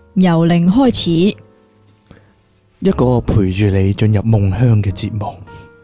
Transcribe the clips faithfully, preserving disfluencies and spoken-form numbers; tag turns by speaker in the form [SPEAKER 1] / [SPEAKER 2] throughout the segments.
[SPEAKER 1] 由零開始，
[SPEAKER 2] 一個陪住你進入夢鄉嘅節目。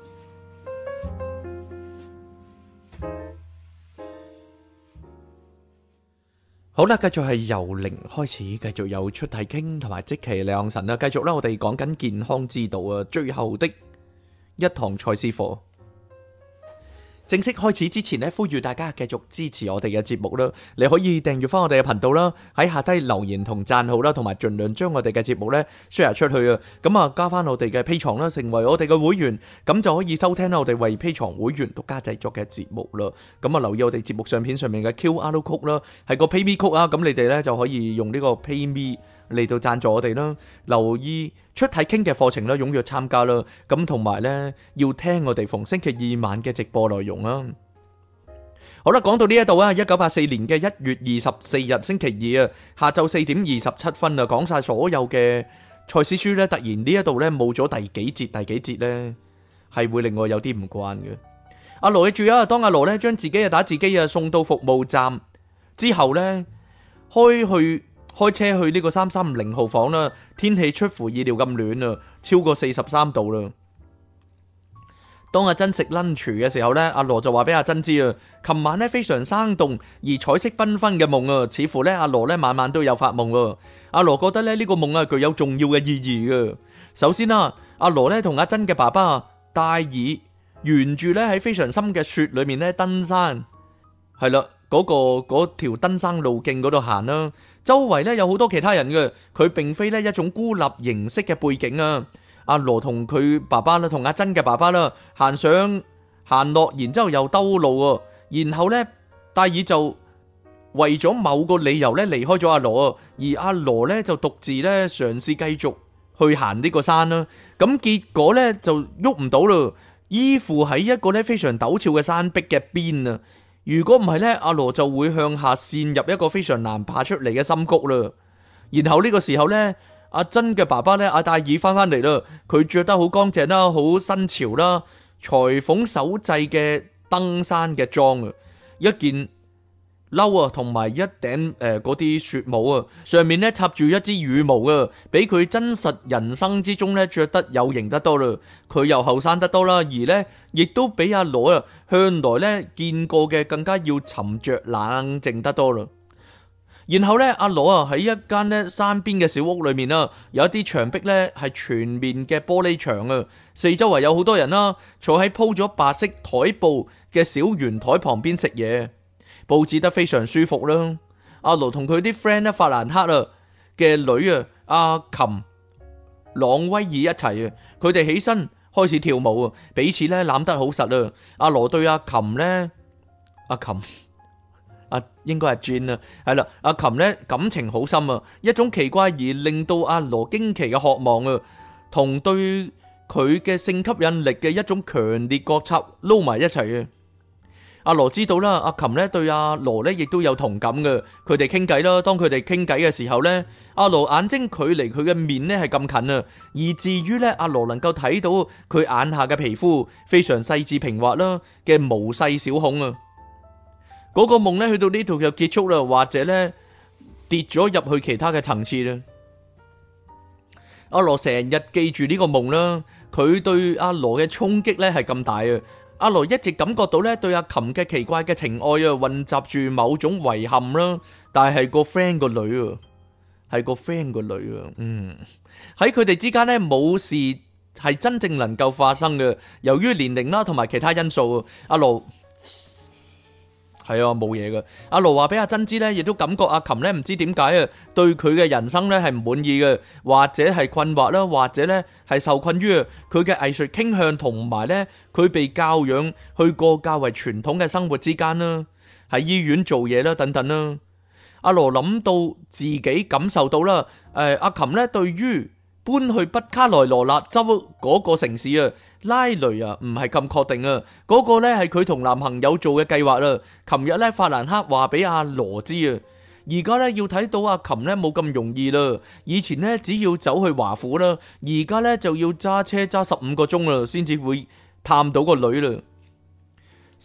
[SPEAKER 2] 好啦，繼續係由零開始，繼續有出體傾同埋即其兩神啦。繼續啦，我哋講緊健康之道啊，最後的一堂賽斯課。正式開始之前呢，呼籲大家繼續支持我哋嘅節目啦。你可以訂閱翻我哋嘅頻道啦，喺下低留言同讚好啦，同埋盡量將我哋嘅節目呢 share 出去啊。咁啊，加翻我哋嘅 Patreon啦，成為我哋嘅會員，咁就可以收聽我哋為 Patreon會員獨家製作嘅節目啦。咁啊，留意我哋節目相片上面嘅 Q R code 啦，係個 PayMe code 啊。咁你哋呢就可以用呢個 PayMe嚟到贊助我哋啦。留意出體傾嘅課程啦，踴躍參加啦。咁同埋呢，要聽我哋逢星期二晚嘅直播內容啦。好啦，講到呢一度啊，一九八四年嘅一月二十四日星期二啊，下晝四點二十七分啊，講晒所有嘅賽斯書呢，突然呢一度呢冇咗第幾節，第幾節呢係會令我有啲唔慣嘅。阿羅，你注意啊，當阿羅呢將自己嘅打字機啊送到服務站之後呢，開去。開車去呢個三三零號房啦，天氣出乎意料咁暖啊，超過四十三度啦。當阿珍食 lunch 嘅時候呢，阿羅就話俾阿珍知啊，琴晚呢非常生動而彩色繽紛嘅夢啊，似乎呢阿羅呢晚晚都有發夢啊。阿羅覺得呢呢個夢啊具有重要嘅意義嘅。首先啊，阿羅呢同阿珍嘅爸爸戴爾沿住呢喺非常深嘅雪裏面呢登山，係啦，嗰個嗰條登山路徑嗰度行啦。周圍咧有好多其他人嘅，佢並非咧一種孤立形式嘅背景啊。阿羅同佢爸爸啦，同阿珍嘅爸爸啦，行上行落，然之後又兜路啊。然後咧，戴爾就為咗某個理由咧離開咗阿羅，而阿羅咧就獨自咧嘗試繼續去行呢個山啦。咁結果咧就喐唔到啦，依附喺一個咧非常陡峭嘅山壁嘅邊啊。如果唔係呢，阿羅就會向下陷入一個非常難爬出嚟嘅深谷啦。然後呢個時候呢，阿珍嘅爸爸呢，阿戴爾翻返嚟啦，佢着得好乾淨啦，好新潮啦，裁縫手製嘅登山嘅裝啊，一件褸啊，同埋一頂誒嗰啲雪帽啊，上面呢插住一支羽毛啊，比佢真實人生之中呢着得有型得多啦。佢又後生得多啦，而呢亦都比阿羅啊向來呢見過嘅更加要沉着冷靜得多啦。然後呢，阿羅啊喺一間呢山邊嘅小屋裏面啊，有一啲牆壁呢係全面嘅玻璃牆啊，四周圍有好多人啦，坐喺鋪咗白色台布嘅小圓台旁邊食嘢。佈置得非常舒服啦。阿羅同佢啲 friend 咧，法蘭克啊嘅女啊，阿琴朗威爾一齊啊，佢哋起身開始跳舞啊，彼此咧攬得好實啊。阿羅對阿琴咧，阿琴阿應該係 Jane 啊，係啦，阿琴咧感情好深啊，一種奇怪而令到阿羅驚奇嘅渴望啊，同對佢嘅性吸引力嘅一種強烈覺察撈埋一齊啊。阿羅知道啦，阿琴咧對阿羅咧亦都有同感嘅，佢哋傾偈啦。當佢哋傾偈嘅時候咧，阿羅眼睛距離佢嘅面咧係咁近啊，以至於咧阿羅能夠睇到佢眼下嘅皮膚非常細緻平滑啦嘅毛細小孔啊。嗰個夢咧去到呢度就結束啦，或者咧跌咗入去其他嘅層次啦。阿羅成日記住呢個夢啦，佢對阿羅嘅衝擊咧係咁大啊。阿羅一直感覺到咧對阿琴嘅奇怪嘅情愛啊，混雜住某種遺憾啦。但係個 friend 個女啊，係個 friend 個女啊，嗯，喺佢哋之間咧冇事係真正能夠發生嘅。由於年齡啦同埋其他因素，阿羅係啊冇嘢嘅。阿羅話俾阿珍知咧，亦都感覺阿琴咧唔知點解啊，對佢嘅人生咧係唔滿意嘅，或者係困惑啦，或者咧係受困於佢嘅藝術傾向，同埋咧佢被教養去過較為傳統嘅生活之間啦，喺醫院做嘢啦等等啦。阿羅諗到自己感受到啦，誒阿琴咧對於搬去北卡羅來納州嗰個城市啊，拉雷啊，唔係咁確定啊。嗰個呢係佢同男朋友做嘅計劃啦。琴日呢，法蘭克話俾阿羅知啊，而家呢，要睇到阿琴呢冇咁容易啦。以前呢，只要走去華府啦，而家呢，就要揸車揸十五個鐘啦，先至會探到個女啦。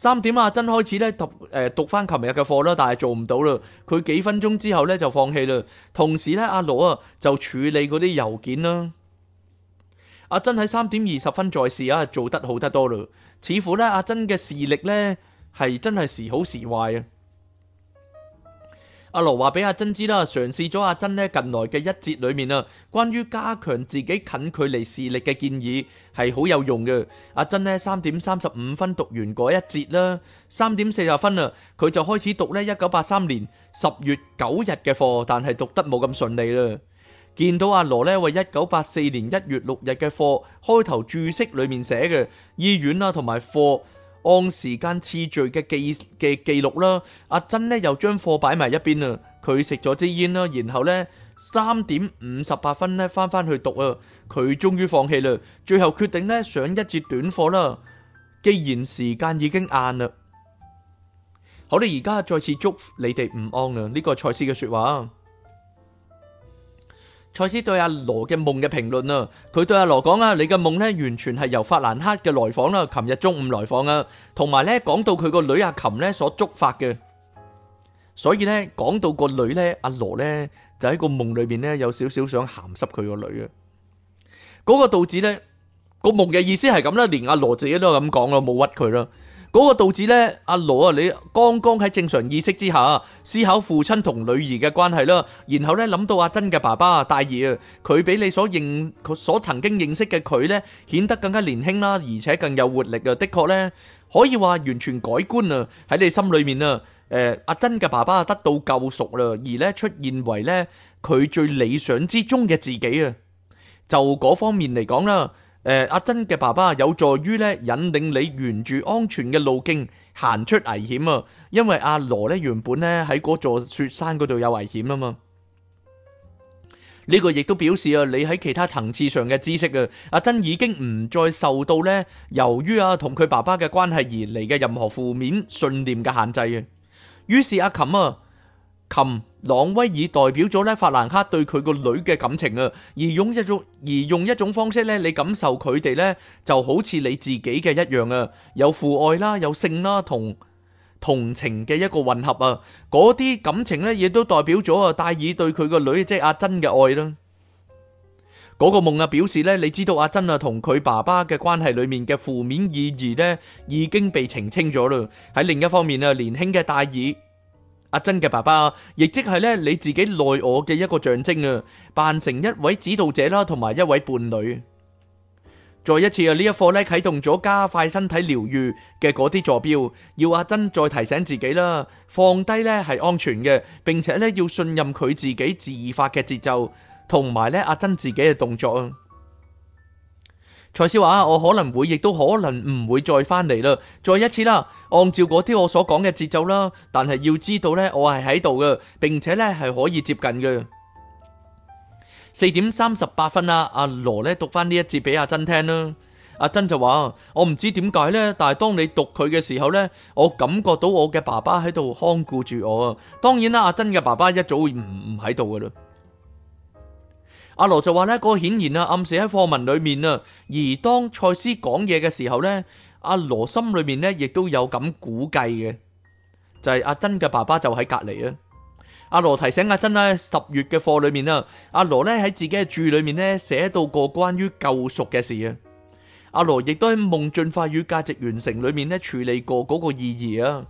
[SPEAKER 2] 三點阿珍開始咧讀誒讀翻琴日嘅課啦，但係做唔到啦。佢幾分鐘之後咧就放棄啦。同時咧阿羅啊就處理嗰啲郵件啦。阿珍喺三點二十分在視啊，做得好得多啦。似乎咧阿珍嘅視力咧係真係時好時壞啊。阿羅話俾阿珍知啦，嘗試咗阿珍呢近來嘅一節裏面啊，關於加強自己近距離視力嘅建議係好有用嘅。阿珍呢三點三十五分讀完嗰一節啦，三點四十分啊，佢就開始讀呢一九八三年十月九日嘅課，但係讀得冇咁順利啦。見到阿羅呢為一九八四年一月六日嘅課開頭注釋裏面寫嘅醫院啦同埋課按時間次序嘅記嘅記錄啦，阿珍呢又將課擺埋一邊啊，佢食咗支煙啦，然後呢三點五十八分呢翻返去讀啊，佢終於放棄啦，最後決定呢上一節短課啦。既然時間已經晏啦，好啦，而家再次祝你哋午安啊！呢個賽斯嘅說話。賽斯對阿羅嘅夢嘅評論啊，佢對阿羅講啊，你嘅夢呢完全係由法蘭克嘅來訪啦，琴日中午來訪啊，同埋呢講到佢個女阿琴呢所觸發嘅，所以呢講到個女呢，阿羅呢就喺個夢裏面呢有少少想鹹濕佢個女啊，嗰個導致呢個夢嘅意思係咁啦，連阿羅自己都係咁講咯，冇屈佢啦。嗰個導致呢，阿羅啊，你剛剛喺正常意識之下思考父親同女兒嘅關係啦，然後呢諗到阿珍嘅爸爸大兒啊，佢比你所認佢所曾經認識嘅佢呢顯得更加年輕啦，而且更有活力啊！的確呢，可以話完全改觀啊！喺你心裏面啊，誒阿珍嘅爸爸得到救贖啦，而呢出現為呢佢最理想之中嘅自己啊！就嗰方面嚟講啦。誒，阿珍嘅爸爸有助於咧引領你沿住安全嘅路徑行出危險啊！因為阿羅咧原本咧喺嗰座雪山嗰度有危險啊嘛。呢個亦都表示啊，你喺其他層次上嘅知識啊，阿珍已經唔再受到咧由於啊同佢爸爸嘅關係而嚟嘅任何負面信念嘅限制啊。於是阿琴啊。琴朗威爾代表咗咧法蘭克對佢個女嘅感情啊，而用一種而用一種方式咧，你感受佢哋咧就好似你自己嘅一樣啊，有父愛啦，有性啦，同同情嘅一個混合啊，嗰啲感情咧亦都代表咗啊戴爾對佢個女即係阿珍嘅愛啦。嗰個夢啊表示咧，你知道阿珍啊同佢爸爸嘅關係裏面嘅負面意義咧已經被澄清咗啦。喺另一方面啊，年輕嘅戴爾。阿珍嘅爸爸，亦即係咧你自己內我嘅一個象徵啊，扮成一位指導者啦，同埋一位伴侶。再一次啊，呢一課咧啟動咗加快身體療愈嘅嗰啲坐標，要阿珍再提醒自己啦，放低咧係安全嘅，並且咧要信任佢自己自發嘅節奏，同埋咧阿珍自己嘅動作啊。賽斯話：我可能會，亦都可能唔會再翻嚟啦。再一次啦，按照嗰啲我所講嘅節奏啦，但係要知道呢，我係喺度嘅，並且呢係可以接近嘅。四點三十八分啦，阿羅呢讀翻呢一節俾阿珍聽啦。阿珍就話：我唔知點解呢，但係當你讀佢嘅時候呢，我感覺到我嘅爸爸喺度看顧住我啊。當然啦，阿珍嘅爸爸一早唔唔喺度噶啦。阿羅就話呢，嗰個顯然啊暗示喺課文裏面啊，而當賽斯講嘢嘅時候呢，阿羅心裏面呢亦都有咁估計嘅，就係阿珍嘅爸爸就喺隔籬啊。阿羅提醒阿珍呢，十月嘅課裏面啊，阿羅呢喺自己嘅注裏面呢寫到過關於救贖嘅事啊。阿羅亦都喺夢進化與價值完成裏面呢處理過嗰個意義啊。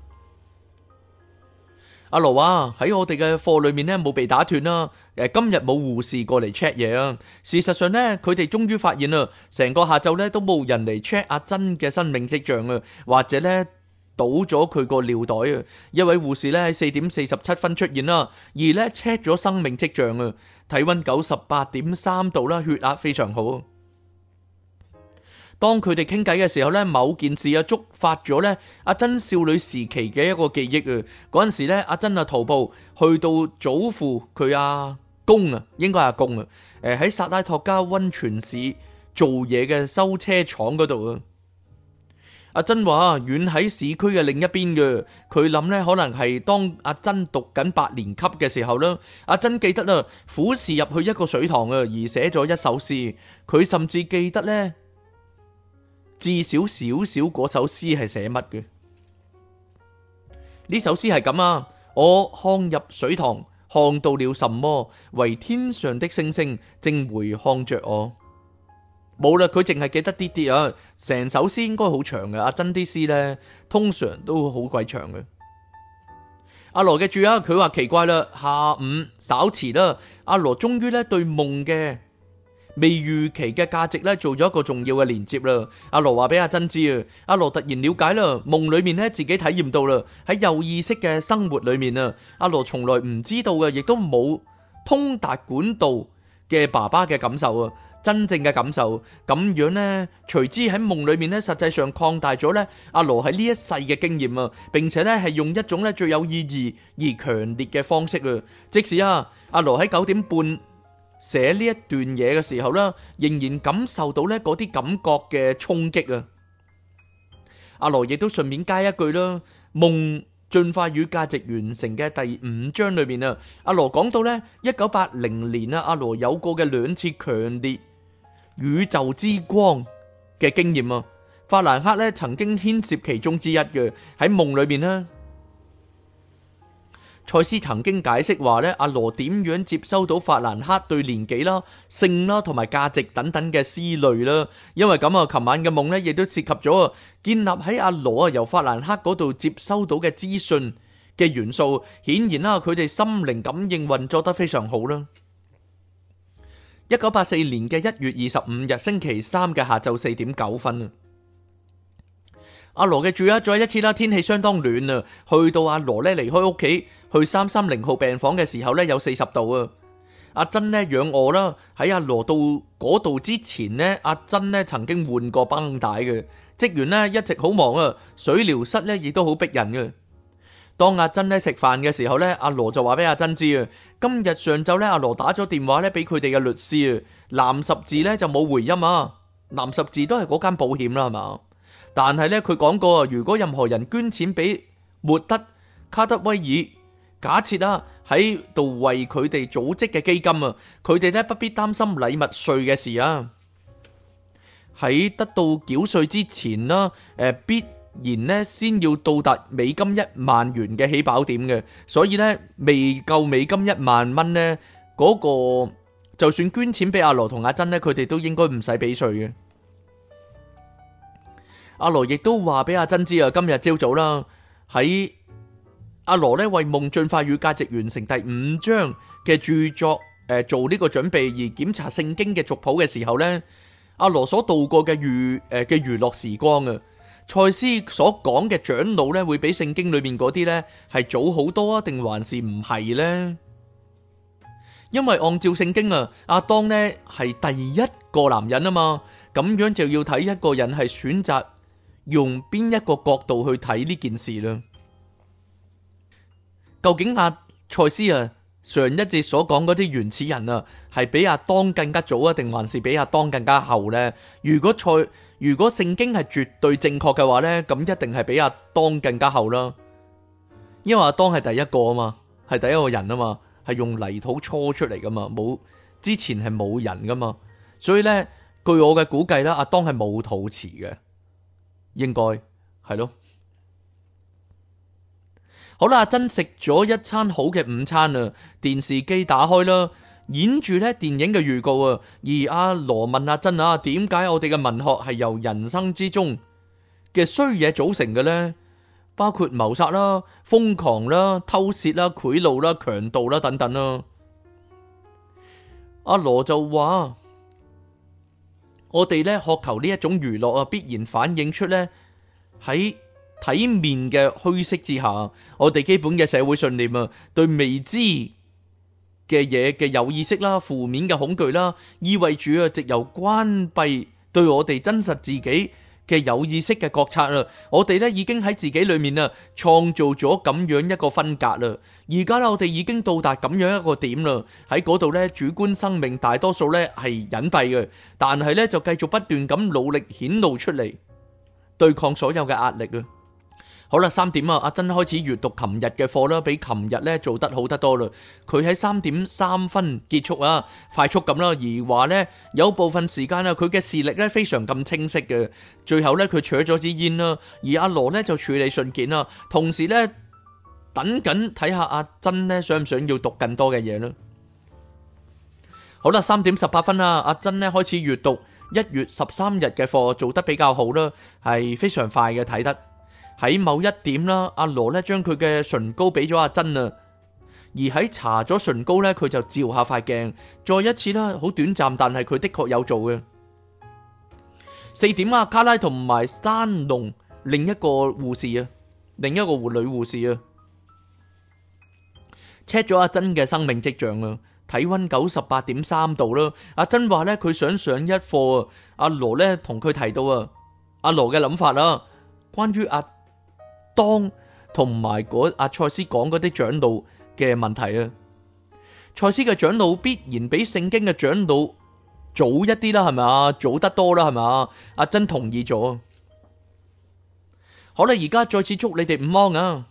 [SPEAKER 2] 阿羅話喺我哋嘅課裏面呢冇被打斷啦。誒，今日冇護士過嚟 check 嘢啊。事實上呢，佢哋終於發現啦，成個下晝呢都冇人嚟 check 阿珍嘅生命跡象啊，或者呢倒咗佢個尿袋啊。一位護士呢喺四點四十七分出現啦，而呢 check 咗生命跡象啊，體溫九十八點三度啦，血壓非常好。當佢哋傾偈嘅時候呢，某件事啊觸發咗呢阿珍少女時期嘅一個記憶啊。嗰陣時呢，阿珍啊徒步去到祖父佢阿公啊，應該係阿公啊，誒喺薩拉托加溫泉市做嘢嘅修車廠嗰度啊。阿珍話遠喺市區嘅另一邊嘅，佢諗呢可能係當阿珍讀緊八年級嘅時候啦。阿珍記得啦，俯視入去一個水塘啊，而寫咗一首詩。佢甚至記得呢。至少少少嗰首詩係寫乜嘅？ 呢首詩係咁啊，我看入水塘，看到了什麼？為天上的星星正回看着我。冇啦，佢淨係記得啲啲啊，成首詩應該好長嘅。阿珍啲詩呢，通常都好鬼長嘅。阿羅嘅注啊，佢話奇怪啦，下午稍遲啦，阿羅終於咧對夢嘅未預期嘅價值咧做咗一個重要嘅連接啦。阿羅話俾阿珍知啊，阿羅突然了解啦，夢裏面咧自己體驗到啦，喺有意識嘅生活裏面啊，阿羅從來唔知道嘅，亦都冇通達管道嘅爸爸嘅感受啊。真正嘅感受，咁樣呢，隨之喺夢裏面呢，實際上擴大咗呢阿羅喺呢一世嘅經驗啊，並且呢係用一種呢最有意義而強烈嘅方式啊。即使啊，阿羅喺九點半寫呢一段嘢嘅時候呢，仍然感受到呢嗰啲感覺嘅衝擊啊。阿羅亦都順便加一句啦，夢進化與價值完成嘅第五章裏面啊，阿羅講到呢一九八零年啊，阿羅有過嘅兩次強烈宇宙之光嘅經驗啊，法蘭克咧曾經牽涉其中之一嘅。喺夢裏面呢，賽斯曾經解釋話咧，阿羅點樣接收到法蘭克對年紀啦、性啦同埋價值等等嘅思慮啦。因為咁啊，琴晚嘅夢咧亦都涉及咗建立喺阿羅啊由法蘭克嗰度接收到嘅資訊嘅元素。顯然啦，佢哋心靈感應運作得非常好啦。一九八四年嘅一月二十五日星期三嘅下晝四點九分啊，阿羅嘅注啊，再一次啦，天氣相當暖啊。去到阿羅咧離開屋企去三三零號病房嘅時候咧，有四十度啊。阿珍呢仰臥啦，喺阿羅到嗰度之前呢，阿珍呢曾經換過繃帶嘅。職員呢一直好忙啊，水療室呢亦都好逼人嘅。當阿珍咧食飯嘅時候咧，阿羅就話俾阿珍知啊，今日上晝咧阿羅打咗電話咧俾佢哋嘅律師啊，藍十字咧就冇回音啊，藍十字都係嗰間保險啦係嘛，但係咧佢講過啊，如果任何人捐錢俾末德卡德威爾，假設啊喺度為佢哋組織嘅基金啊，佢哋咧不必擔心禮物稅嘅事啊，喺得到繳稅之前啦，誒必然咧先要到達美金一萬元嘅起跑點嘅，所以咧未夠美金一萬蚊咧，嗰個就算捐錢俾阿羅同阿珍咧，佢哋都應該唔使俾稅嘅。阿羅亦都話俾阿珍知啊，今日朝早啦，喺阿羅咧為夢進化與價值完成第五章嘅著作誒做呢個準備而檢查聖經嘅族譜嘅時候咧，阿羅所度過嘅娛誒嘅娛樂時光啊。賽斯所講嘅長老咧，會比聖經裏面嗰啲咧係早好多啊，定還是唔係呢？因為按照聖經啊，亞當咧係第一個男人啊嘛，咁樣就要睇一個人係選擇用邊一個角度去睇呢件事啦。究竟阿賽斯啊上一節所講嗰啲原始人啊，係比亞當更加早啊，定還是比亞當更加後呢？如果賽如果聖經係絕對正確嘅話呢，咁一定係比亞當更加後啦。因為亞當係第一個啊嘛，係第一個人啊嘛，係用泥土搓出嚟噶嘛，冇之前係冇人噶嘛，所以呢，據我嘅估計啦，亞當係冇肚臍嘅，應該係咯。好啦，阿珍食咗一餐好嘅午餐啊，電視機打開啦，演住咧電影嘅預告啊，而阿羅問阿珍啊，點解我哋嘅文學係由人生之中嘅衰嘢組成嘅呢？包括謀殺啦、瘋狂啦、偷竊啦、賄賂啦、強盜啦等等啦。阿羅就話：我哋咧渴求呢一種娛樂啊，必然反映出咧喺體面嘅虛飾之下，我哋基本嘅社會信念啊，對未知嘅嘢嘅有意識啦，負面嘅恐懼啦，意味住啊，藉由關閉對我哋真實自己嘅有意識嘅覺察啊，我哋咧已經喺自己裏面啊，創造咗咁樣一個分隔啦。而家咧，我哋已經到達咁樣一個點啦，喺嗰度咧，主觀生命大多數咧係隱蔽嘅，但係咧就繼續不斷咁努力顯露出嚟，對抗所有嘅壓力啊。好啦，三點啊，阿珍開始閱讀琴日嘅課啦，比琴日咧做得好得多啦。佢喺三點三分結束啊，快速咁啦，而話咧有部分時間啊，佢嘅視力咧非常咁清晰嘅。最後咧佢取咗支煙啦，而阿羅咧就處理信件啦，同時咧等緊睇下阿珍呢想唔想要讀更多嘅嘢啦。好啦，三點十八分啦，阿珍呢開始閱讀一月十三日嘅課，做得比較好啦，係非常快嘅睇得。喺某一點啦，阿羅呢將佢嘅唇膏俾咗阿珍啊，而喺搽咗唇膏呢，佢就照下塊鏡，再一次啦，好短暫，但係佢的確有做嘅。四點啊，卡拉同埋山龍另一個護士啊，另一個女護士啊，check 咗阿珍嘅生命跡象啊，體溫九十八點三度啦。阿珍話呢，佢想上一課啊，阿羅呢同佢提到啊，阿羅嘅諗法啦，關於阿當同埋嗰阿賽斯講嗰啲長老嘅問題啊，賽斯嘅長老必然比聖經嘅長老早一啲啦，係咪啊？早得多啦，係咪啊？阿珍同意咗。好啦，而家再次祝你哋午安啊！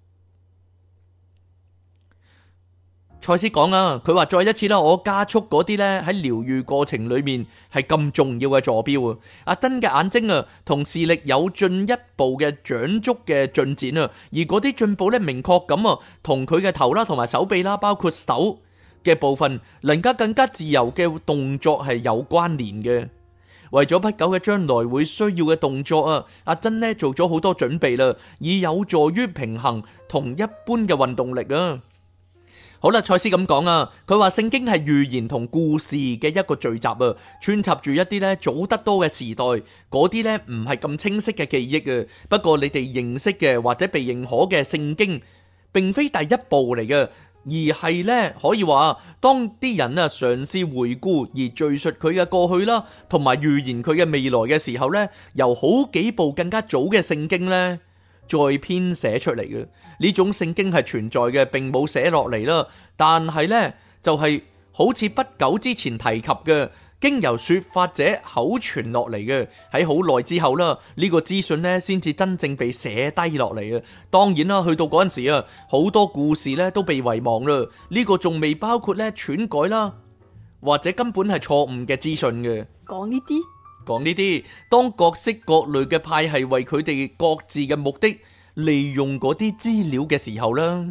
[SPEAKER 2] 賽斯講啊，佢話再一次啦，我加速嗰啲呢喺療愈過程裏面係咁重要嘅坐標啊！阿珍嘅眼睛啊同視力有進一步嘅長足嘅進展啊，而嗰啲進步呢，明確咁啊，同佢嘅頭啦同埋手臂啦，包括手嘅部分，能夠更加自由嘅動作係有關聯嘅。為咗不久嘅將來會需要嘅動作啊，阿珍呢做咗好多準備啦，以有助於平衡同一般嘅運動力啊。好啦，賽斯咁講啊，佢話聖經係預言同故事嘅一個聚集啊，穿插住一啲呢早得多嘅時代，嗰啲呢唔係咁清晰嘅記憶啊。不過你哋認識嘅或者被認可嘅聖經，並非第一部嚟嘅。而係呢，可以話當啲人啊嘗試回顧而敘述佢嘅過去啦，同埋預言佢嘅未來嘅時候呢，由好幾部更加早嘅聖經呢再編寫出嚟嘅。呢種聖經係存在嘅，並冇寫落嚟啦。但係呢，就係好似不久之前提及嘅，經由說法者口傳落嚟嘅，喺好耐之後啦，呢個資訊呢先至真正被寫低落嚟啊。當然啦，去到嗰陣時啊，好多故事呢都被遺忘啦。呢個仲未包括呢篡改啦，或者根本係錯誤嘅資訊嘅。
[SPEAKER 1] 講呢啲，
[SPEAKER 2] 講呢啲，當各式各類嘅派系為佢哋各自嘅目的利用嗰啲資料嘅時候啦，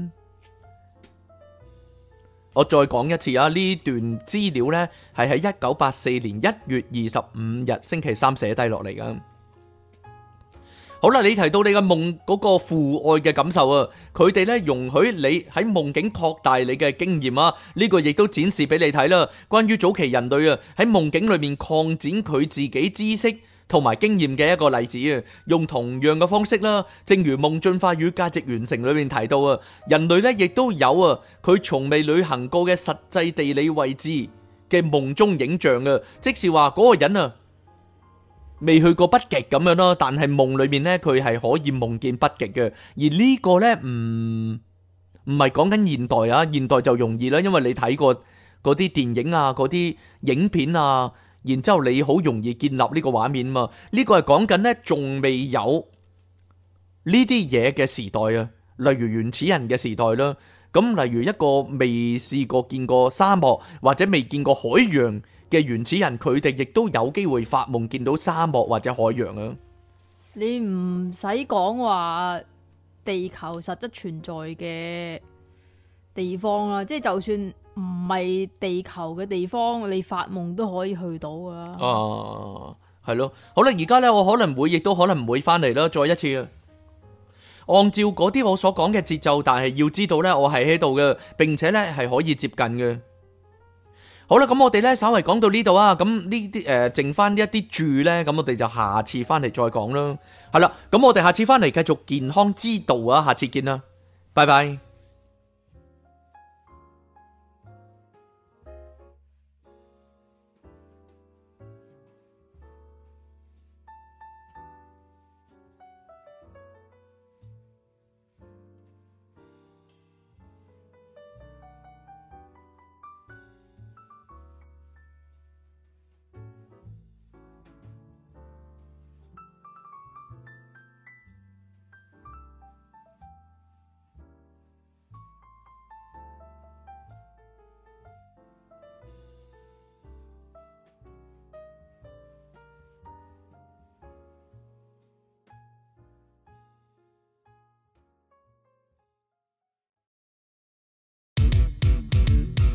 [SPEAKER 2] 我再講一次啊！呢段資料呢係喺一九八四年一月二十五日星期三寫低落嚟噶。好啦，你提到你嘅夢嗰個父愛嘅感受啊，佢哋呢容許你喺夢境擴大你嘅經驗啊，呢個亦都展示俾你睇啦。關於早期人類啊喺夢境裏面擴展佢自己知識同埋經驗嘅一個例子啊，用同樣嘅方式啦，正如夢進化與價值完成裏面提到啊，人類咧亦都有啊，佢從未旅行過嘅實際地理位置嘅夢中影像啊，即是話嗰個人啊未去過北極咁樣咯，但係夢裏面咧佢係可以夢見北極嘅，而呢個咧唔唔係講緊現代啊，現代就容易啦，因為你睇過嗰啲電影啊，嗰啲影片啊。然之後你好容易建立呢個畫面嘛？呢個係講緊呢，仲未有呢啲嘢嘅時代啊，例如原始人嘅時代啦。咁例如一個未試過見過沙漠或者未見過海洋嘅原始人，佢哋亦都有機會發夢見到沙漠或者海洋啊。
[SPEAKER 1] 你唔使講話地球實質存在嘅地方啦，即係就算唔係地球嘅地方，你發夢都可以去到噶啦。
[SPEAKER 2] 啊，係咯，好啦，而家呢，我可能會，亦都可能唔會翻嚟啦。再一次，按照嗰啲我所講嘅節奏，但係要知道呢，我係喺度嘅，並且呢係可以接近嘅。好啦，咁我哋呢稍微講到呢度啊，咁呢啲誒剩翻一啲注呢，咁我哋就下次翻嚟再講啦。係啦，咁我哋下次翻嚟繼續健康之道啊，下次見啦，拜拜。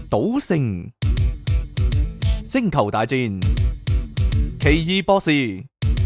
[SPEAKER 2] 賭聖、星球大戰、奇異博士。你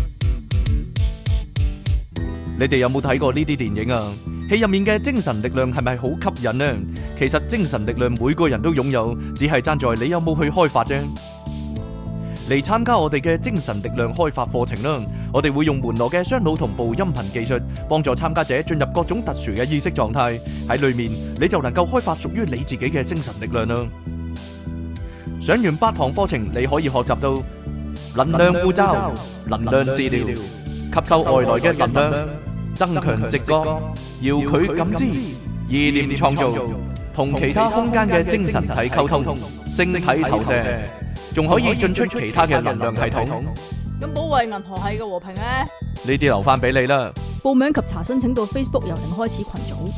[SPEAKER 2] 哋有冇睇過呢啲電影啊？戲入面嘅精神力量係咪好吸引呢？其實精神力量每個人都擁有，只係爭在你有冇去開發啫。嚟參加我哋嘅精神力量開發課程啦！我哋會用門羅嘅雙腦同步音頻技術，幫助參加者進入各種特殊嘅意識狀態。喺裏面你就能夠開發屬於你自己嘅精神力量啦！上完八堂課程，你可以學習到能量護罩、能量治療、吸收外來嘅能量、增強直覺、遙距感知、意念創造、同其他空間嘅精神體溝通、星體投射，仲可以進出其他嘅能量系統。
[SPEAKER 1] 咁保衛銀河系嘅和平咧？
[SPEAKER 2] 呢啲留翻俾你啦。
[SPEAKER 1] 報名及查詢請到 Facebook 由零開始群組。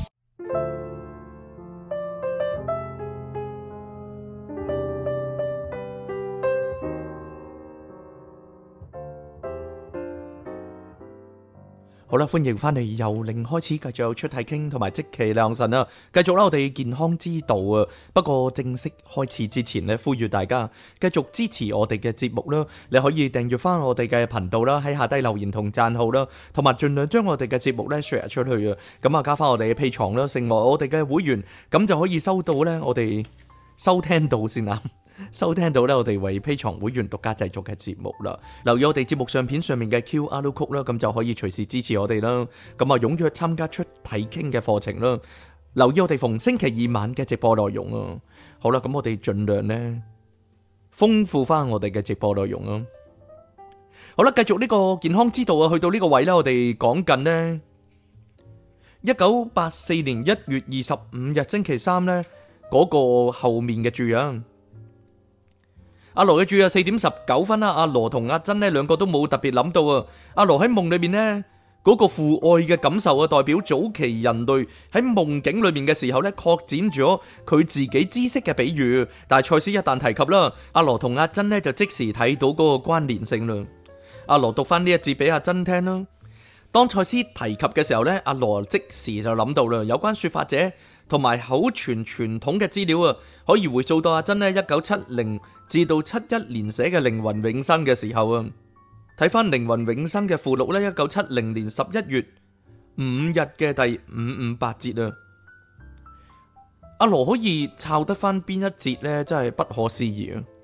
[SPEAKER 2] 好啦，歡迎翻嚟由零開始，繼續有出體傾同埋即期亮神啦。繼續啦，我哋健康之道啊。不過正式開始之前呢，呼籲大家繼續支持我哋嘅節目啦。你可以訂閱翻我哋嘅頻道啦，喺下低留言同讚好啦，同埋盡量將我哋嘅節目咧 share 出去啊。咁啊，加翻我哋嘅 Patreon啦，成為我哋嘅會員，咁就可以收到咧我哋收聽到先啊。收聽到咧，我哋為 Patreon 會員獨家製作嘅節目啦。留意我哋節目相片上面嘅 Q R code 啦，咁就可以隨時支持我哋啦。咁啊，踴躍參加出體傾嘅課程啦。留意我哋逢星期二晚嘅直播內容啊。好啦，咁我哋盡量咧豐富翻我哋嘅直播內容啊。好啦，繼續呢個健康之道啊，去到呢個位咧，我哋講緊呢一九八四年一月二十五日星期三咧嗰個後面嘅注啊。阿羅嘅注啊，四點十九分啦。阿羅同阿珍呢兩個都冇特別諗到啊。阿羅喺夢裏面呢嗰個父愛嘅感受啊，代表早期人類喺夢境裏面嘅時候呢擴展咗佢自己知識嘅比喻。但係賽斯一旦提及啦，阿羅同阿珍呢就即時睇到嗰個關聯性啦。阿羅讀翻呢一節俾阿珍聽啦。當賽斯提及嘅時候呢，阿羅即時就諗到啦，有關說法者同埋口傳傳統嘅資料啊，可以回溯到阿珍呢一九七零至到七一年寫嘅靈魂永生嘅時候啊。睇翻靈魂永生嘅附錄呢，一九七零年十一月五日嘅第五五八節啊。阿羅可以抄得翻邊一節呢？真係不可思議啊！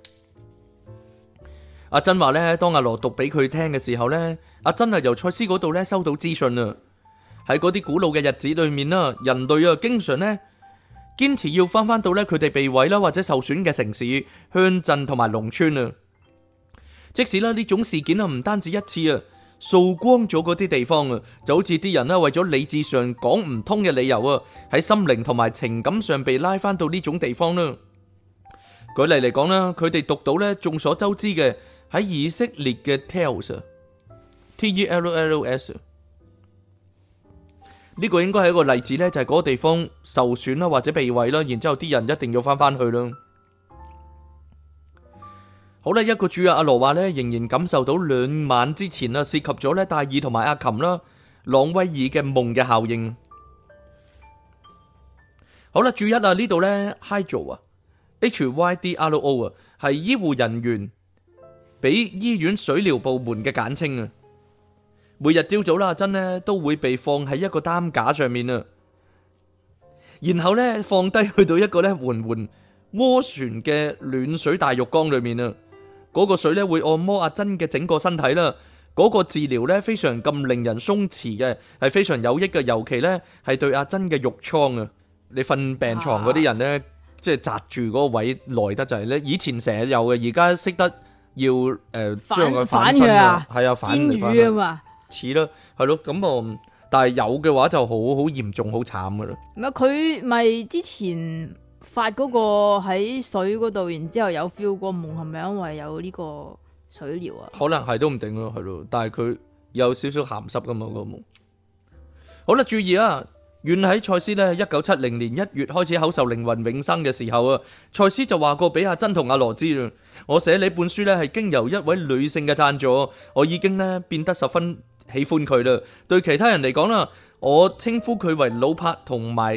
[SPEAKER 2] 阿珍話呢，當阿羅讀俾佢聽嘅時候呢，阿珍啊由賽斯嗰度呢收到資訊啊。喺嗰啲古老嘅日子裏面啦，人類啊經常呢堅持要翻翻到呢佢哋被毀啦或者受損嘅城市、鄉鎮同埋農村啊。即使啦呢種事件啊唔單止一次啊，掃光咗嗰啲地方啊，就好似啲人啦為咗理智上講唔通嘅理由啊，喺心靈同埋情感上被拉翻到呢種地方啦。舉例嚟講啦，佢哋讀到呢眾所周知嘅喺以色列嘅 Tells，T E L L S。呢個應該係一個例子呢，就係嗰個地方受損啦，或者被毀啦，然之後啲人一定要翻翻去啦。好啦，一個主啊，阿羅話呢，仍然感受到兩晚之前啊，涉及咗呢戴爾同埋阿琴啦、朗威爾嘅夢嘅效應。好啦，注意啊，呢度呢 Hydro 啊 ，H Y D R O 啊，係醫護人員俾醫院水療部門嘅簡稱啊。每日朝早啦，阿珍呢都會被放喺一個擔架上面啊，然後呢放低去到一個呢緩緩渦旋嘅暖水大浴缸裏面啊，嗰個水呢會按摩阿珍嘅整個身體啦，嗰個治療呢非常咁令人鬆弛嘅，係非常有益嘅，尤其呢係對阿珍嘅褥瘡啊，你瞓病床嗰啲人呢，即係紮住嗰個位耐得滯呢，以前成日有嘅，而家識得要誒將佢反身啊，係啊，反嚟反去啊嘛。似啦，係咯，咁啊，但係有嘅話就好好嚴重、好慘噶啦。
[SPEAKER 1] 唔係佢咪之前發嗰個喺水嗰度，然之後有 feel 個夢，係咪因為有呢個水療啊？
[SPEAKER 2] 可能係都唔定咯，係咯，但係佢有少少鹹濕噶嘛個夢。好啦，注意啊，原喺賽斯呢，一九七零年一月開始口授靈魂永生嘅時候啊，賽斯就話過俾阿珍同阿羅知啦，我寫呢本書呢係經由一位女性嘅贊助，我已經呢變得十分喜歡佢啦，對其他人嚟講啦，我稱呼佢為老柏同埋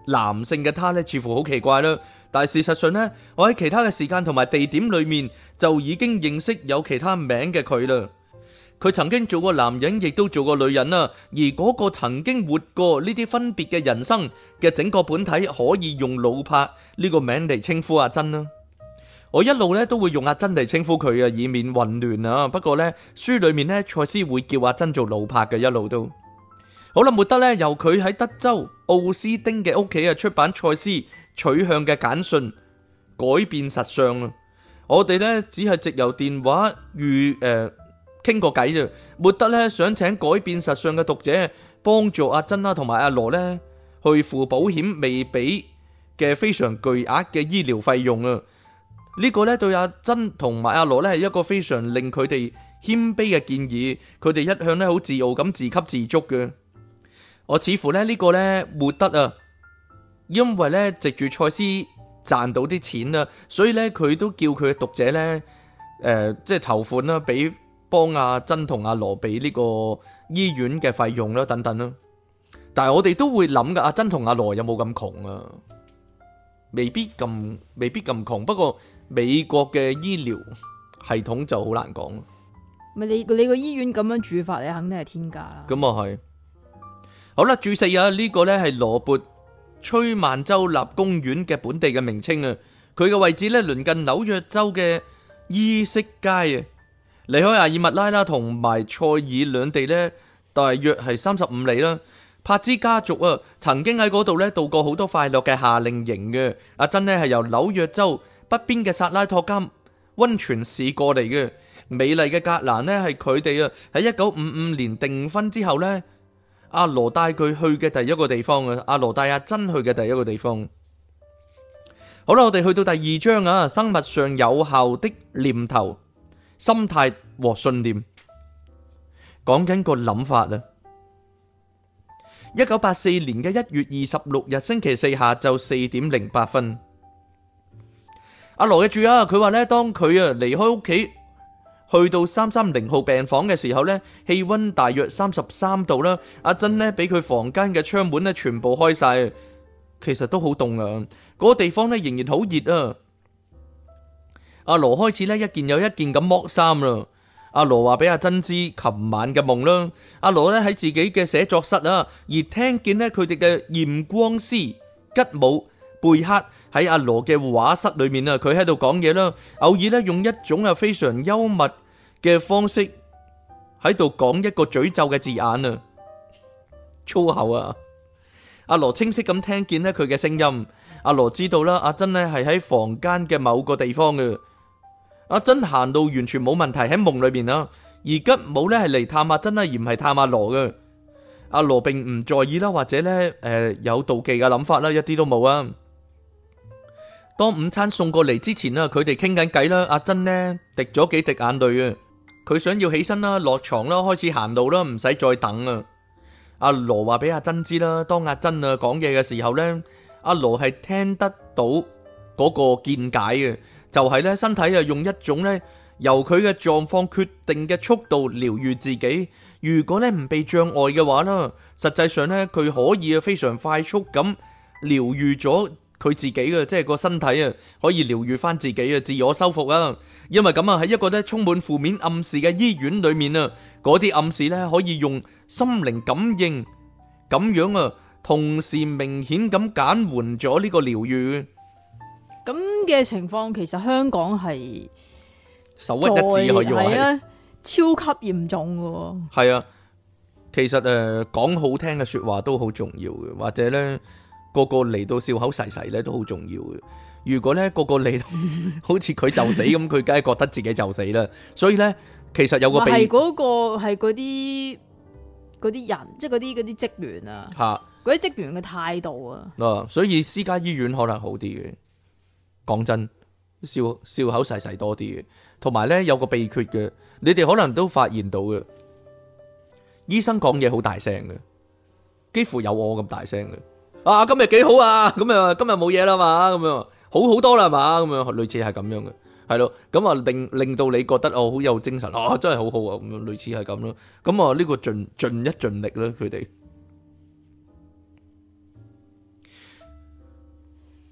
[SPEAKER 2] 男性嘅他呢，似乎好奇怪啦。但係事實上呢，我喺其他嘅時間同埋地點裏面就已經認識有其他名嘅佢啦。佢曾經做過男人，亦都做過女人啦。而嗰個曾經活過呢啲分別嘅人生嘅整個本體，可以用老柏呢個名嚟稱呼阿珍啦。我一路咧都會用阿珍嚟稱呼佢啊，以免混亂啊。不過呢，書裏面呢，賽斯會叫阿珍做老柏嘅，一路都好啦。末德呢，由佢喺德州奧斯丁嘅屋企啊出版賽斯取向嘅簡訊，改變實相啊。我哋呢，只係藉由電話與誒傾個偈啫。末德呢，想請改變實相嘅讀者幫助阿珍啦同埋阿羅呢去付保險未俾嘅非常巨額嘅醫療費用啊。呢個咧對阿珍同埋阿羅咧係一個非常令佢哋謙卑嘅建議，佢哋一向咧好自傲咁自給自足嘅。我似乎咧呢個咧末德啊，因為咧藉住賽斯賺到啲錢啊，所以咧佢都叫佢嘅讀者咧誒即係籌款啦，俾幫阿珍同阿羅俾呢個醫院嘅費用啦等等啦。但係我哋都會諗噶，阿珍同阿羅有冇咁窮啊？未必咁未必咁窮，不過美國嘅醫療系統就好難講。
[SPEAKER 1] 咪你你個醫院咁樣住法，你肯定係天價啦。
[SPEAKER 2] 咁啊係。好啦，注四啊，呢個呢係羅勃崔曼州立公園嘅本地嘅名稱啊。佢嘅位置呢，鄰近紐約州嘅伊色街啊。離開阿爾密拉啦同埋塞爾兩地呢，大約係三十五里啦。帕茲家族啊，曾經喺嗰度咧度過好多快樂嘅夏令營嘅。阿珍呢係由紐約州北邊嘅薩拉托加溫泉市過嚟嘅。美麗嘅格蘭呢係佢哋啊喺一九五五年訂婚之後呢，阿羅帶佢去嘅第一個地方啊。阿羅帶阿珍去嘅第一個地方。好啦，我哋去到第二章啊，生物上有效的念頭、心態和信念，講緊個諗法啊。一九八四年嘅一月二十六日星期四下晝四點零八分，阿羅嘅住啊，佢話呢，當佢啊離開屋企去到三三零號病房嘅時候呢，氣溫大約三十三度啦。阿珍呢，俾佢房間嘅窗門呢全部開晒，其實都好凍啊。嗰個地方呢仍然好熱啊。阿羅開始呢，一件又一件咁剝衫啦。阿羅話俾阿珍知琴晚嘅夢啦。阿羅咧喺自己嘅寫作室啊，而聽見咧佢哋嘅驗光師吉姆貝克喺阿羅嘅畫室裏面啊，佢喺度講嘢啦，偶爾咧用一種啊非常幽默嘅方式喺度講一個詛咒嘅字眼啊，粗口啊。阿羅清晰咁聽見咧佢嘅聲音。阿羅知道啦，阿珍咧係喺房間嘅某個地方嘅。阿珍行到完全冇問題喺夢裏面啦，而吉姆咧係嚟探阿珍啦，而唔係探阿羅嘅。阿羅並唔在意啦，或者咧誒有妒忌嘅諗法啦，一啲都冇啊。當午餐送過嚟之前啦，佢哋傾緊偈啦，阿珍呢滴咗幾滴眼淚啊，佢想要起身啦，落床啦，開始行路啦，唔使再等啊。阿羅話俾阿珍知啦，當阿珍啊講嘢嘅時候咧，阿羅係聽得到嗰個見解嘅。就係咧，身體啊用一種咧由佢嘅狀況決定嘅速度療愈自己。如果咧唔被障礙嘅話啦，實際上咧佢可以啊非常快速咁療愈咗佢自己嘅，即係個身體啊可以療愈翻自己啊，自我修復啊。因為咁啊，喺一個咧充滿負面暗示嘅醫院裏面啊，嗰啲暗示咧可以用心靈感應咁樣啊，同時明顯咁減緩咗呢個療愈。
[SPEAKER 1] 咁嘅情況，其實香港係
[SPEAKER 2] 首屈一指可以話係
[SPEAKER 1] 啊，超級嚴重嘅。
[SPEAKER 2] 係啊，其實誒講好聽嘅說話都好重要嘅，或者咧個個嚟到笑口噬噬咧都好重要嘅。如果咧個個嚟到好似佢就死咁，佢梗係覺得自己就死啦。所以咧，其實有個
[SPEAKER 1] 係嗰個係嗰啲嗰啲人，即係嗰啲嗰啲職員啊，
[SPEAKER 2] 吓
[SPEAKER 1] 嗰啲職員嘅態度啊。
[SPEAKER 2] 啊，所以私家醫院可能好啲嘅。講真，笑笑口噬噬多啲嘅，同埋咧有個秘訣嘅，你哋可能都發現到嘅。醫生講嘢好大聲嘅，幾乎有我咁大聲嘅。啊，今日幾好啊，咁啊今日冇嘢啦嘛，咁樣好好多啦嘛，咁樣類似係咁樣嘅，係咯。咁啊令令到你覺得哦好有精神啊，真係好好啊，咁樣類似係咁咯。咁啊呢個盡盡一盡力啦，佢哋。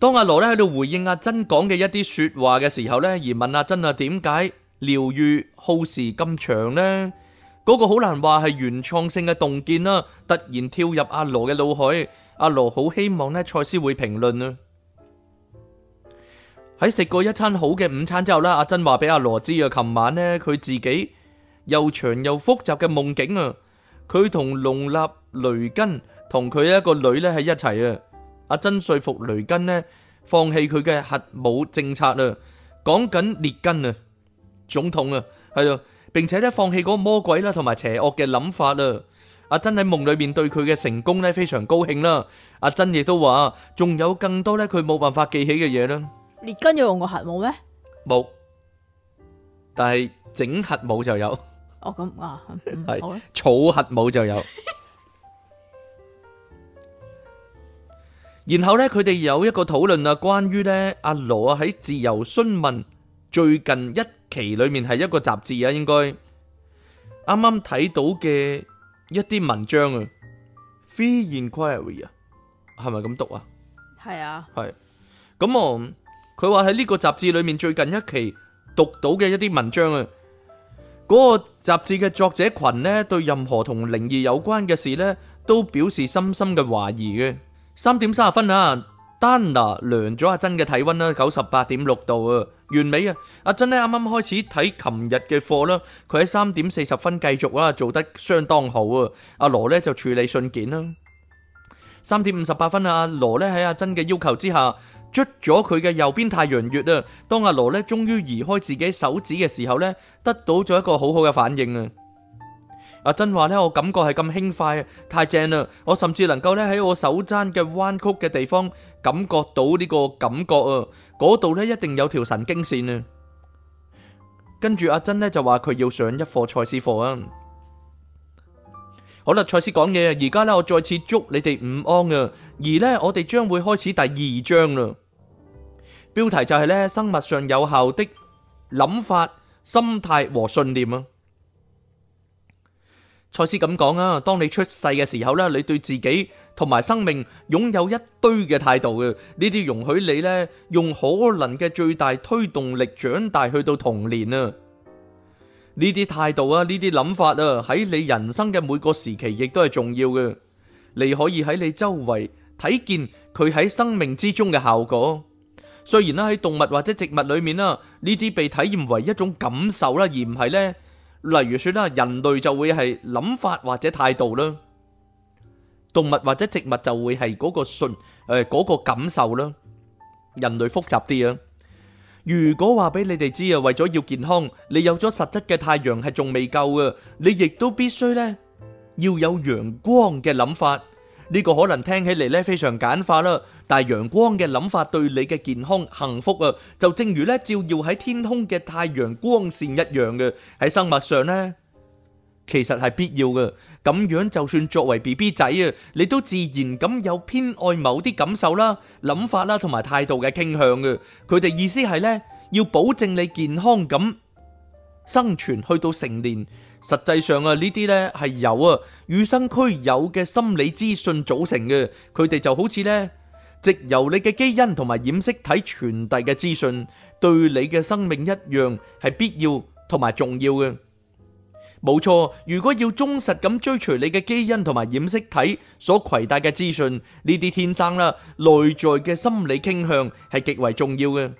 [SPEAKER 2] 當阿羅咧喺度回應阿珍講嘅一啲說話嘅時候咧，而問阿珍啊點解療愈耗時咁長呢？嗰個好難話係原創性嘅洞見啦，突然跳入阿羅嘅腦海。阿羅好希望呢賽斯會評論啊。喺食過一餐好嘅午餐之後呢，阿珍話俾阿羅知啊，琴晚呢佢自己又長又複雜嘅夢境啊，佢同隆納雷根同佢一個女呢喺一齊啊。阿珍說服雷根呢放棄佢嘅核武政策啊，講緊列根啊總統啊係啊，並且呢放棄嗰個魔鬼啦同埋邪惡嘅諗法啊。阿珍喺夢裏面對佢嘅成功呢非常高興啦。阿珍亦都話仲有更多呢佢冇辦法記起嘅嘢啦。
[SPEAKER 1] 列根要用過核武咩？
[SPEAKER 2] 冇，但係整核武就有。
[SPEAKER 1] 哦咁啊，
[SPEAKER 2] 係
[SPEAKER 1] 好啦，
[SPEAKER 2] 儲核武就有。然後呢，佢哋有一個討論啊，關於呢阿羅啊喺自由詢問最近一期裏面係一個雜誌啊，應該啱啱睇到嘅一啲文章啊 ，Free Inquiry 啊，係咪咁讀啊？
[SPEAKER 1] 係啊，
[SPEAKER 2] 係。咁我佢話喺呢個雜誌裏面最近一期讀到嘅一啲文章啊，嗰個雜誌嘅作者群呢，對任何同靈異有關嘅事呢，都表示深深嘅懷疑嘅。三點三十分啊，丹娜量咗阿珍嘅體溫啦，九十八點六度啊，完美啊！阿珍呢啱啱開始睇琴日嘅課啦，佢喺三點四十分繼續啊，做得相當好啊。阿羅呢就處理信件啦。三點五十八分啊，阿羅呢喺阿珍嘅要求之下，捽咗佢嘅右邊太陽穴啊。當阿羅呢終於移開自己手指嘅時候呢，得到咗一個好好嘅反應啊。阿珍話呢，我感覺係咁輕快啊，太正啦！我甚至能夠呢喺我手踭嘅彎曲嘅地方感覺到呢個感覺啊，嗰度呢一定有條神經線啊。跟住阿珍呢就話佢要上一課賽斯課啊。好啦，賽斯講嘢啊，而家呢我再次祝你哋午安啊，而呢我哋將會開始第二章啦。標題就係呢生物上有效的諗法、心態和信念啊。賽斯咁講啊，當你出世嘅時候咧，你對自己同埋生命擁有一堆嘅態度嘅，呢啲容許你咧用可能嘅最大推動力長大去到童年啊。呢啲態度啊，呢啲諗法啊，喺你人生嘅每個時期亦都係重要嘅。你可以喺你周圍睇見佢喺生命之中嘅效果。雖然啦喺動物或者植物裏面啦，呢啲被體驗為一種感受啦，而唔係咧。例如說啦，人類就會係諗法或者態度啦，動物或者植物就會係嗰個信誒嗰個感受啦。人類複雜啲啊。如果話俾你哋知啊，為咗要健康，你有咗實質嘅太陽係仲未夠嘅，你亦都必須咧要有陽光嘅諗法。呢個可能聽起嚟咧非常簡化啦，但係陽光嘅諗法對你嘅健康幸福啊，就正如咧照耀喺天空嘅太陽光線一樣嘅。喺生物上咧，其實係必要嘅。咁樣就算作為 B B 仔啊，你都自然咁有偏愛某啲感受啦、諗法啦同埋態度嘅傾向嘅。佢哋意思係咧要保證你健康咁生存去到成年。實際上啊，呢啲呢係由啊與生俱有嘅心理資訊組成嘅，佢哋就好似呢藉由你嘅基因同埋染色體傳遞嘅資訊，對你嘅生命一樣係必要同埋重要嘅。冇錯，如果要忠實咁追隨你嘅基因同埋染色體所攜帶嘅資訊，呢啲天生啦內在嘅心理傾向係極為重要嘅。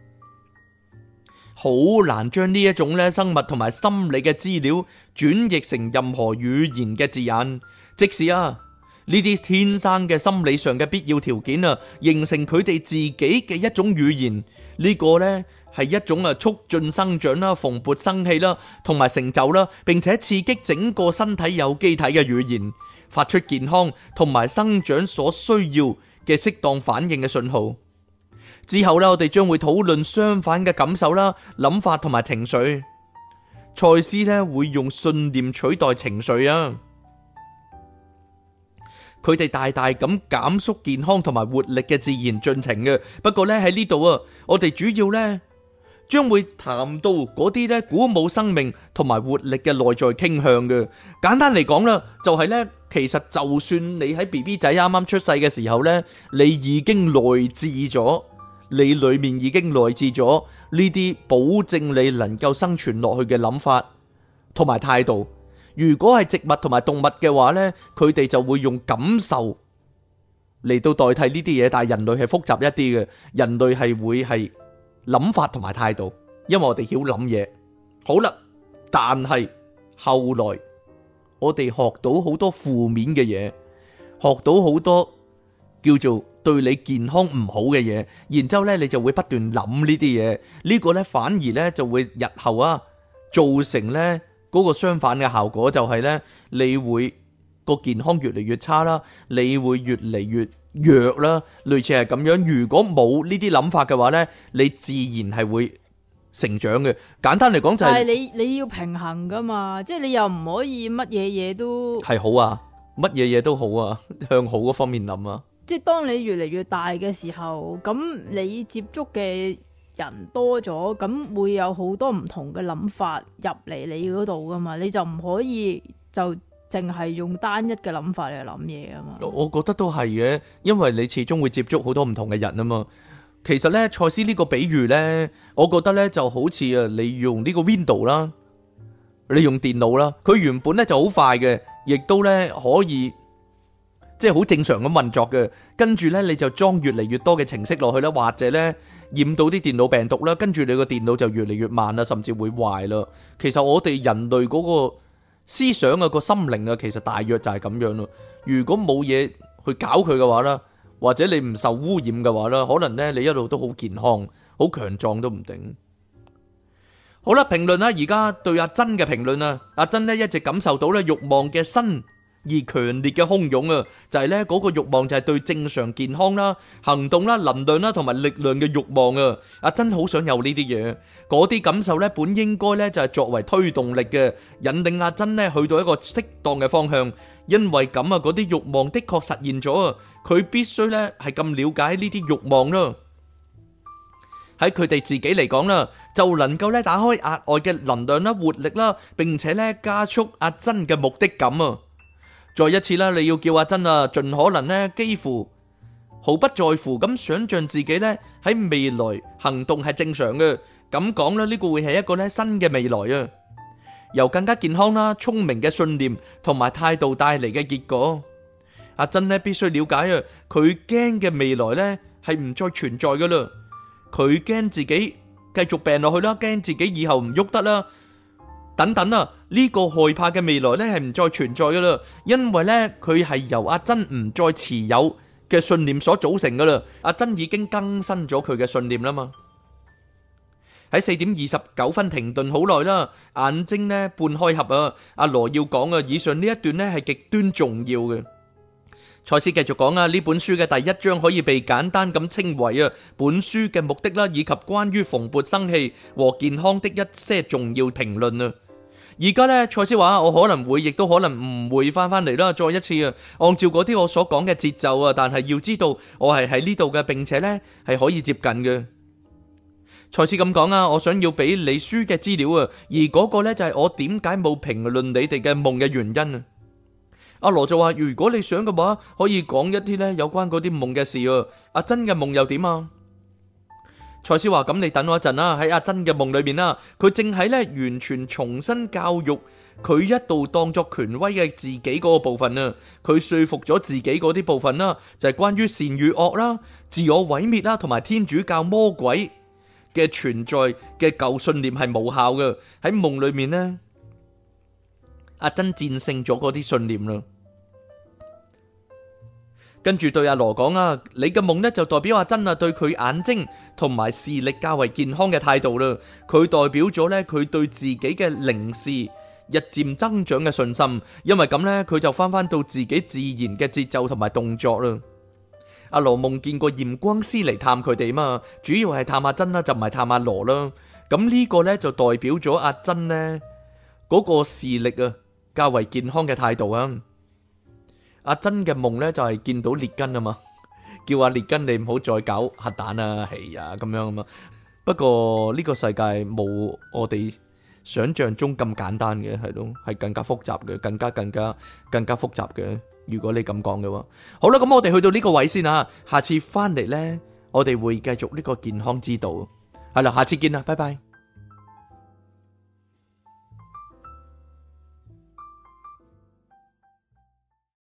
[SPEAKER 2] 好難將呢一種咧生物同埋心理嘅資料轉譯成任何語言嘅字眼，即使啊呢啲天生嘅心理上嘅必要條件啊，形成佢哋自己嘅一種語言，呢個呢係一種啊促進生長啦、蓬勃生氣啦、同埋成就啦，並且刺激整個身體有機體嘅語言，發出健康同埋生長所需要嘅適當反應嘅信號。之後呢，我哋將會討論相反嘅感受啦、諗法同埋情緒。賽斯呢會用信念取代情緒啊，佢哋大大咁減縮健康同埋活力嘅自然進程嘅。不過呢喺呢度啊，我哋主要呢將會談到嗰啲咧鼓舞生命同埋活力嘅內在傾向嘅。簡單嚟講啦，就係咧，其實就算你喺 B B 仔啱啱出世嘅時候咧，你已經內置咗，你裏面已經內置咗呢啲保證你能夠生存落去嘅諗法同埋態度。如果係植物同埋動物嘅話咧，佢哋就會用感受嚟到代替呢啲嘢，但係人類係複雜一啲嘅，人類係會係諗法同埋態度，因為我哋曉諗嘢。好啦，但係後來我哋學到好多負面嘅嘢，學到好多叫做對你健康唔好嘅嘢，然之後咧你就會不斷諗呢啲嘢，呢個咧反而咧就會日後啊造成咧嗰個相反嘅效果，就係咧你會個健康越嚟越差啦，你會越嚟越弱啦，類似係咁樣。如果冇呢啲諗法嘅話咧，你自然係會成長嘅。簡單嚟講就係，
[SPEAKER 1] 但係你你要平衡噶嘛，即係你又唔可以乜嘢嘢都
[SPEAKER 2] 係好啊，乜嘢嘢都好啊，向好嗰方面諗啊。
[SPEAKER 1] 即係當你越嚟越大嘅時候，咁你接觸嘅人多咗，咁會有好多唔同嘅諗法入嚟你嗰度噶嘛，你就唔可以就淨係用單一嘅諗法嚟諗嘢啊嘛。
[SPEAKER 2] 我覺得都係嘅，因為你始終會接觸好多唔同嘅人啊嘛。其實呢，賽斯呢個比喻呢，我覺得呢就好似啊，你用呢個 Window 啦，你用電腦啦，佢原本呢就好快嘅，亦都呢可以即係好正常咁運作嘅。跟住呢，你就裝越嚟越多嘅程式落去啦，或者呢染到啲電腦病毒啦，跟住你個電腦就越嚟越慢啦，甚至會壞啦。其實我哋人類嗰個思想啊，個心靈啊，其實大約就係咁樣咯。如果冇嘢去搞佢嘅話啦，或者你唔受污染嘅話啦，可能咧你一路都好健康、好強壯都唔定。好啦，評論啦，而家對阿珍嘅評論啊，阿珍咧一直感受到咧慾望嘅新而強烈嘅洶湧啊，就係咧嗰個慾望就係對正常健康啦、行動啦、能量啦同埋力量嘅慾望啊。阿珍好想有呢啲嘢，嗰啲感受咧本應該咧就係作為推動力嘅，引領阿珍咧去到一個適當嘅方向。因為咁啊，嗰啲慾望的確實現咗啊，佢必須咧係咁了解呢啲慾望啦。喺佢哋自己嚟講啦，就能夠咧打開額外嘅能量啦、活力啦，並且咧加速阿珍嘅目的感啊。再一次啦，你要叫阿珍啊，盡可能咧，幾乎毫不在乎咁想象自己咧喺未來行動係正常嘅。咁講啦，呢個會係一個咧新嘅未來啊，由更加健康啦、聰明嘅信念同埋態度帶嚟嘅結果。阿珍咧必須了解啊，佢驚嘅未來咧係唔再存在噶啦，佢驚自己繼續病落去啦，驚自己以後唔喐得啦。等等啊，呢個害怕嘅未來咧係唔再存在噶啦，因為咧佢係由阿珍唔再持有嘅信念所組成噶啦。阿珍已經更新咗佢嘅信念啦嘛。喺四點二十九分停頓好耐啦，眼睛咧半開合啊。阿羅要講啊，以上呢一段咧係極端重要嘅。賽斯繼續講啊，呢本書嘅第一章可以被簡單咁稱為啊，本書嘅目的啦，以及關於蓬勃生氣和健康的一些重要評論啊。而家呢，賽斯話我可能會，亦都可能唔會翻返嚟啦。再一次啊，按照嗰啲我所講嘅節奏啊，但係要知道我係喺呢度嘅，並且呢係可以接近嘅。賽斯咁講啊，我想要俾你書嘅資料啊，而嗰個呢就係我點解冇評論你哋嘅夢嘅原因啊。阿羅就話，如果你想嘅話，可以講一啲呢有關嗰啲夢嘅事啊。阿珍嘅夢又點啊？賽斯話，咁你等我一陣啦，喺阿珍嘅夢裏面啦，佢正喺呢完全重新教育佢一度當作權威嘅自己嗰個部分啊，佢說服咗自己嗰啲部分啦，就係關於善與惡啦、自我毀滅啦，同埋天主教魔鬼嘅存在嘅舊信念係無效嘅。喺夢裏面呢，阿珍戰勝咗嗰啲信念啦。跟住對阿羅講啊，你嘅夢呢就代表阿珍啊對佢眼睛同埋視力較為健康嘅態度啦。佢代表咗呢佢對自己嘅靈視日漸增長嘅信心，因為咁呢佢就翻翻到自己自然嘅節奏同埋動作啦。阿羅夢見過驗光師嚟探佢哋嘛，主要係探阿珍啦，就唔係探阿羅啦。咁呢個呢就代表咗阿珍呢嗰個視力啊較為健康嘅態度啊。阿珍嘅夢呢就係見到列根啊嘛，叫阿列根你唔好再搞核彈啊，係啊咁樣啊嘛。 不過呢個世界冇我哋想象中咁簡單嘅，係咯，係更加複雜嘅，更加更加更加複雜嘅。如果你咁講嘅話，好啦，咁我哋去到呢個位先啊，下次翻嚟呢，我哋會繼續呢個健康之道。係啦，下次見啦，拜拜。